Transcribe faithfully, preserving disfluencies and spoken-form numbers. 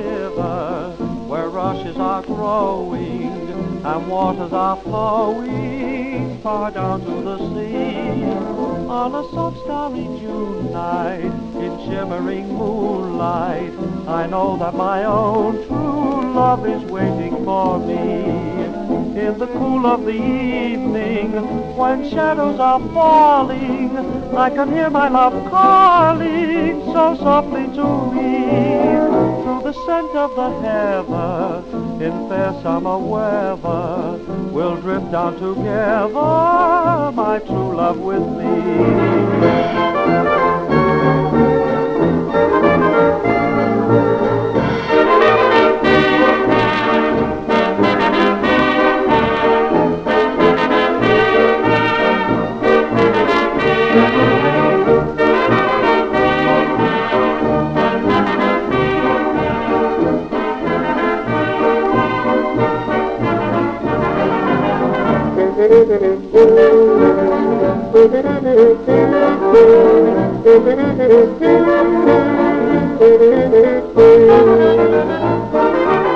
river where rushes are growing and waters are flowing far down to the sea. On a soft starry June night, in shimmering moonlight, I know that my own true love is waiting for me. In the cool of the evening, when shadows are falling, I can hear my love calling so softly to me. Through the scent of the heather, in fair summer weather, we'll drift down together, my true love with me. Thank you.